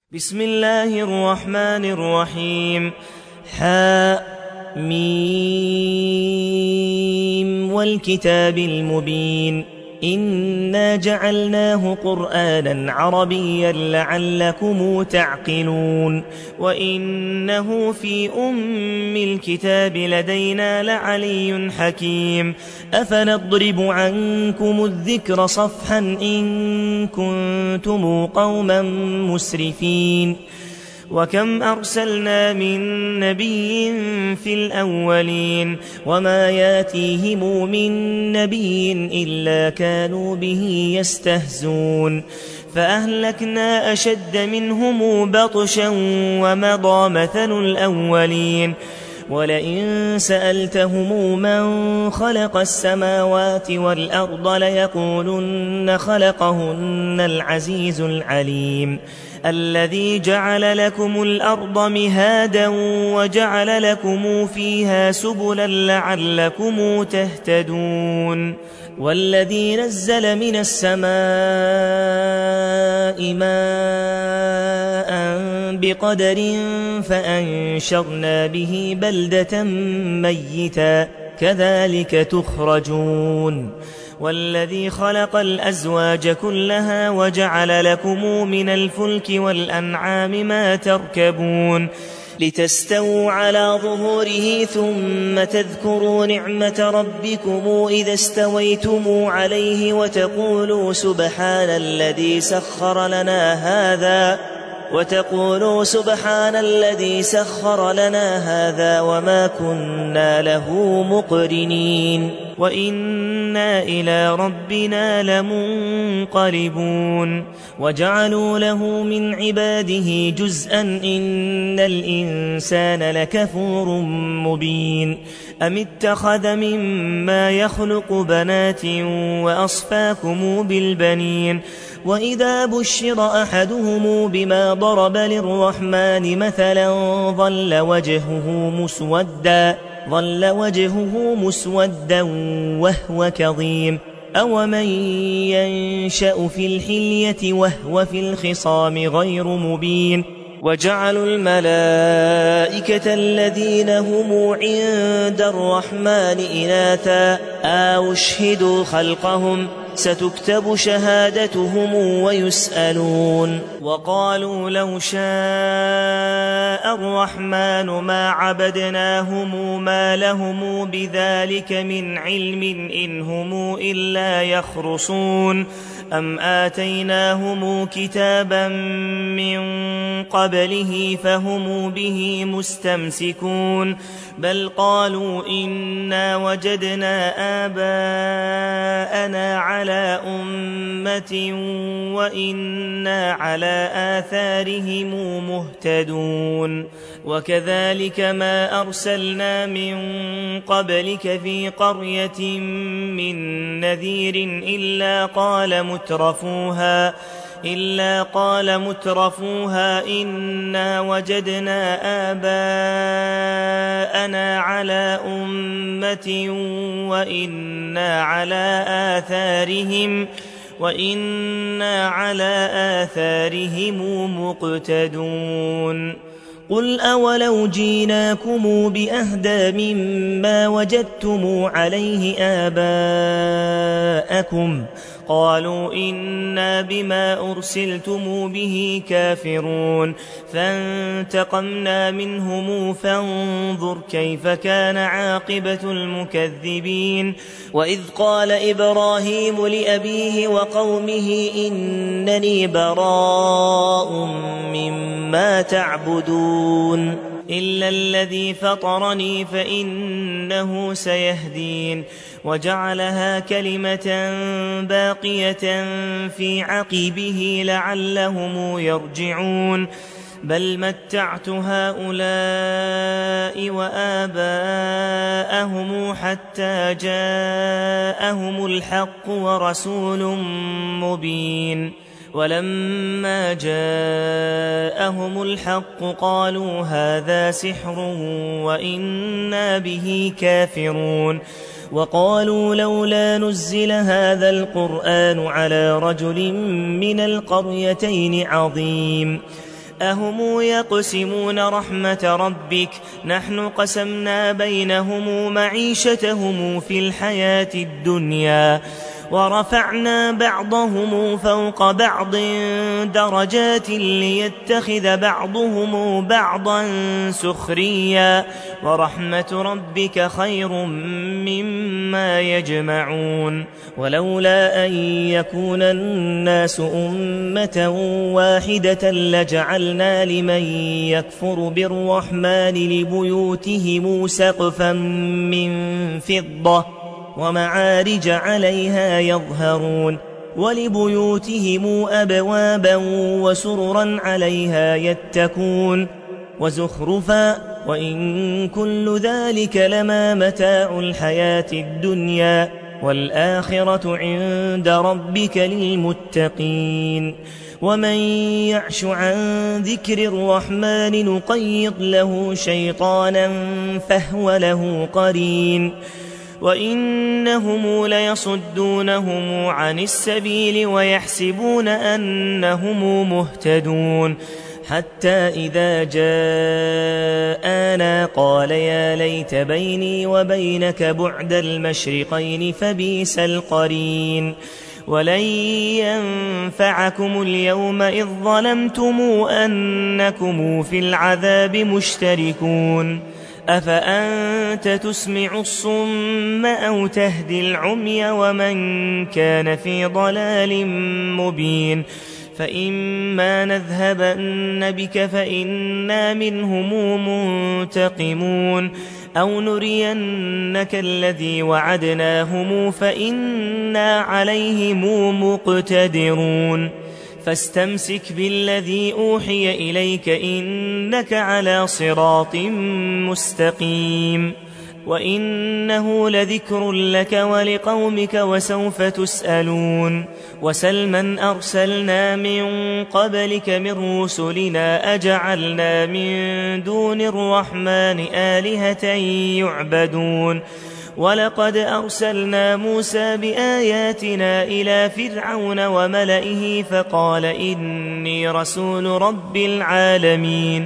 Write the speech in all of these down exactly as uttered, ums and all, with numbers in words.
بسم الله الرحمن الرحيم. حم والكتاب المبين إنا جعلناه قرآنا عربيا لعلكم تعقلون وإنه في أم الكتاب لدينا لعلي حكيم أفنضرب عنكم الذكر صفحا إن كنتم قوما مسرفين وكم أرسلنا من نبي في الأولين وما ياتيهم من نبي إلا كانوا به يستهزون فأهلكنا أشد منهم بطشا ومضى مثل الأولين ولئن سألتهم من خلق السماوات والأرض ليقولن خلقهن العزيز العليم الذي جعل لكم الأرض مهادا وجعل لكم فيها سبلا لعلكم تهتدون والذي نزل من السماء ماء بقدر فأنشرنا به بلدة ميتا كذلك تخرجون والذي خلق الأزواج كلها وجعل لكم من الفلك والأنعام ما تركبون لتستووا على ظهوره ثم تذكروا نعمة ربكم إذا استويتم عليه وتقولوا سبحان الذي سخر لنا هذا وتقولوا سبحان الذي سخر لنا هذا وما كنا له مقرنين وإنا إلى ربنا لمنقلبون وجعلوا له من عباده جزءا إن الإنسان لكفور مبين أم اتخذ مما يخلق بنات وأصفاكم بالبنين وإذا بشر أحدهم بما ضرب للرحمن مثلا ظل وجهه مسودا ظل وجهه مسودا وهو كظيم أومن ينشأ في الحلية وهو في الخصام غير مبين وجعلوا الملائكة الذين هم عند الرحمن إناثا أشهدوا خلقهم ستكتب شهادتهم ويسألون وقالوا لو شاء الرحمن ما عبدناهم ما لهم بذلك من علم إن هم إلا يخرصون أم آتيناهم كتابا من قبله فهم به مستمسكون بل قالوا إنا وجدنا آباءنا على أمة وإنا على آثارهم مهتدون وكذلك ما أرسلنا من قبلك في قرية من نذير إلا قال مترفوها إلا قال مترفوها إنا وجدنا آباءنا على أمة وإنا على آثارهم وإنا على آثارهم مقتدون قل أولو جيناكم بأهدى مما وجدتم عليه آباءكم قالوا إنا بما أرسلتم به كافرون فانتقمنا منهم فانظر كيف كان عاقبة المكذبين وإذ قال إبراهيم لأبيه وقومه إنني براء مما تعبدون إلا الذي فطرني فإنه سيهدين وجعلها كلمة باقية في عقبه لعلهم يرجعون بل متعت هؤلاء وآباءهم حتى جاءهم الحق ورسول مبين ولما جاءهم الحق قالوا هذا سحر وإنا به كافرون وقالوا لولا نزل هذا القرآن على رجل من القريتين عظيم أهم يقسمون رحمة ربك نحن قسمنا بينهم معيشتهم في الحياة الدنيا ورفعنا بعضهم فوق بعض درجات ليتخذ بعضهم بعضا سخريا ورحمة ربك خير مما يجمعون ولولا أن يكون الناس أمة واحدة لجعلنا لمن يكفر بالرحمن لبيوتهم سقفا من فضة ومعارج عليها يظهرون ولبيوتهم أبوابا وسررا عليها يتكون وزخرفا وإن كل ذلك لما متاع الحياة الدنيا والآخرة عند ربك للمتقين ومن يعش عن ذكر الرحمن نقيض له شيطانا فهو له قرين وإنهم ليصدونهم عن السبيل ويحسبون أنهم مهتدون حتى إذا جاءنا قال يا ليت بيني وبينك بعد المشرقين فبئس القرين ولن ينفعكم اليوم إذ ظلمتم أنكم في العذاب مشتركون أفأنت تسمع الصم أو تهدي العمي ومن كان في ضلال مبين فإما نذهبن بك فإنا منهم منتقمون أو نرينك الذي وعدناهم فإنا عليهم مقتدرون فاستمسك بالذي أوحي إليك إنك على صراط مستقيم وإنه لذكر لك ولقومك وسوف تسألون وسل من أرسلنا من قبلك من رسلنا أجعلنا من دون الرحمن آلهة يعبدون ولقد أرسلنا موسى بآياتنا إلى فرعون وملئه فقال إني رسول رب العالمين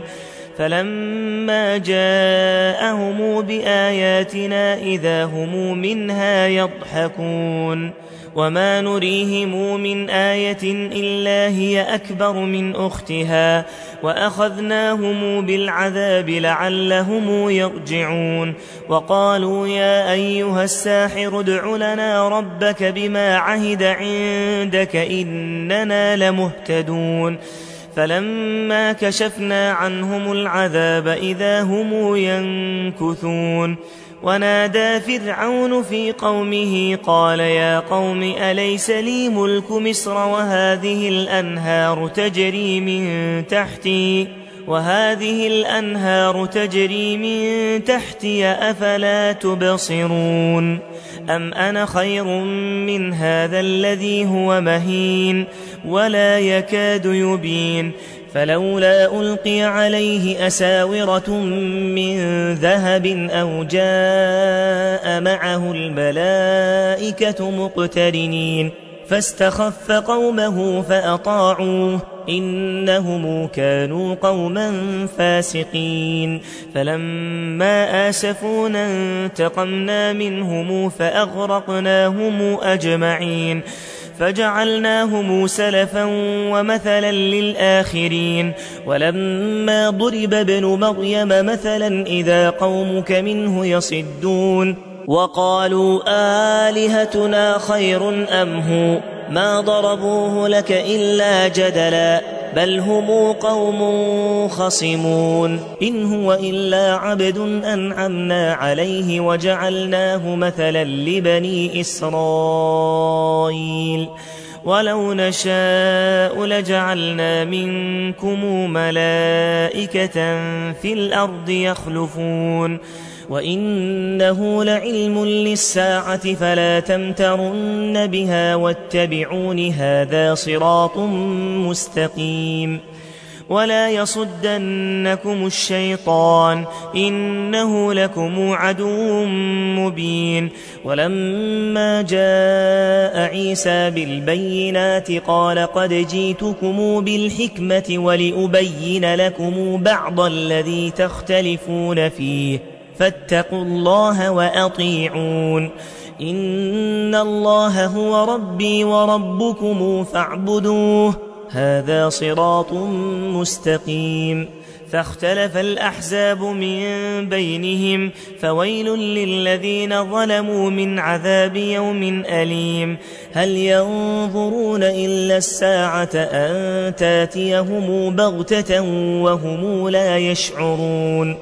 فلما جاءهم بآياتنا إذا هم منها يضحكون وما نريهم من آية إلا هي أكبر من أختها وأخذناهم بالعذاب لعلهم يرجعون وقالوا يا أيها الساحر ادع لنا ربك بما عهد عندك إننا لمهتدون فلما كشفنا عنهم العذاب إذا هم ينكثون ونادى فرعون في قومه قال يا قوم أليس لي ملك مصر وهذه الأنهار تجري من تحتي وهذه الأنهار تجري من تحتي أفلا تبصرون أم أنا خير من هذا الذي هو مهين ولا يكاد يبين فلولا ألقي عليه أساورة من ذهب أو جاء معه الملائكة مقترنين فاستخف قومه فأطاعوه إنهم كانوا قوما فاسقين فلما آسفونا انتقمنا منهم فأغرقناهم أجمعين فجعلناهم سلفا ومثلا للآخرين ولما ضرب ابن مريم مثلا إذا قومك منه يصدون وقالوا آلهتنا خير أم هو ما ضربوه لك إلا جدلا بل هم قوم خصمون إن هو إلا عبد أنعمنا عليه وجعلناه مثلا لبني إسرائيل ولو نشاء لجعلنا منكم ملائكة في الأرض يخلفون وإنه لعلم للساعة فلا تمترن بها واتبعون هذا صراط مستقيم ولا يصدنكم الشيطان إنه لكم عدو مبين. ولما جاء عيسى بالبينات قال قد جئتكم بالحكمة ولأبين لكم بعض الذي تختلفون فيه فاتقوا الله وأطيعون إن الله هو ربي وربكم فاعبدوه هذا صراط مستقيم. فاختلف الأحزاب من بينهم فويل للذين ظلموا من عذاب يوم أليم. هل ينظرون إلا الساعة أن تاتيهم بغتة وهم لا يشعرون.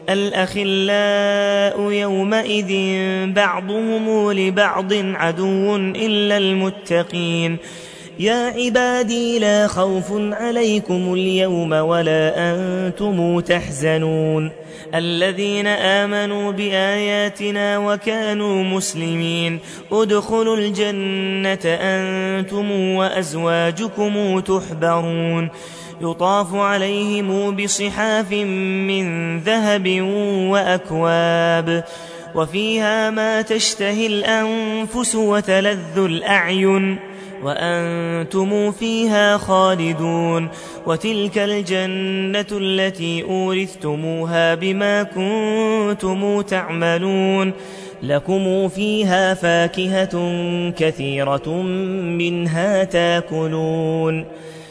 الأخلاء يومئذ بعضهم لبعض عدو إلا المتقين. يا عبادي لا خوف عليكم اليوم ولا أنتم تحزنون الذين آمنوا بآياتنا وكانوا مسلمين ادخلوا الجنة أنتم وأزواجكم تحبرون يطاف عليهم بصحاف من ذهب وأكواب وفيها ما تشتهي الأنفس وتلذ الأعين وأنتم فيها خالدون وتلك الجنة التي أورثتموها بما كنتم تعملون لكم فيها فاكهة كثيرة منها تاكلون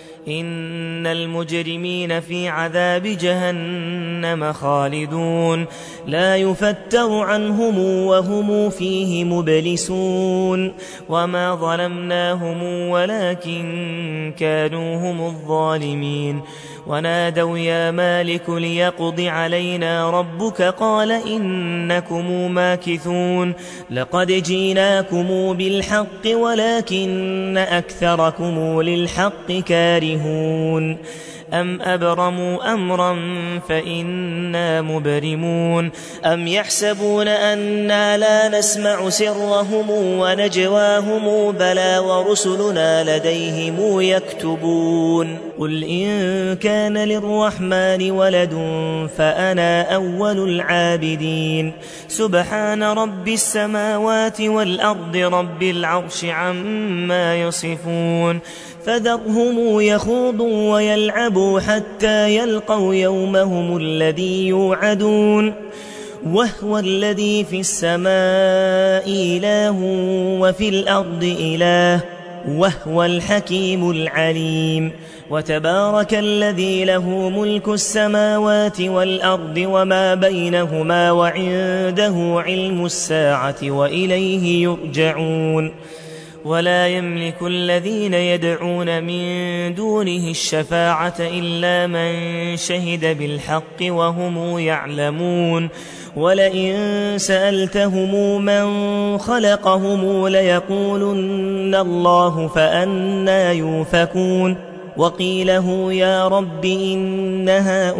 إن المجرمين في عذاب جهنم خالدون لا يفتر عنهم وهم فيه مبلسون وما ظلمناهم ولكن كانوا هم الظالمين. ونادوا يا مالك ليقض علينا ربك قال إنكم ماكثون لقد جئناكم بالحق ولكن أكثركم للحق كارهون أم أبرموا أمرا فإنا مبرمون أم يحسبون أنا لا نسمع سرهم ونجواهم بلى ورسلنا لديهم يكتبون قل إن كان للرحمن ولد فأنا أول العابدين سبحان رب السماوات والأرض رب العرش عما يصفون فذرهم يخوضوا ويلعبوا حتى يلقوا يومهم الذي يوعدون وهو الذي في السماء إله وفي الأرض إله وهو الحكيم العليم. وتبارك الذي له ملك السماوات والأرض وما بينهما وعنده علم الساعة وإليه يرجعون. ولا يملك الذين يدعون من دونه الشفاعة إلا من شهد بالحق وهم يعلمون ولئن سألتهم من خلقهم ليقولن الله فأنى يؤفكون وقيله يا رب إن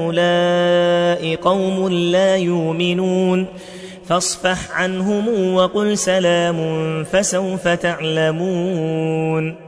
هؤلاء قوم لا يؤمنون فاصفح عنهم وقل سلام فسوف تعلمون.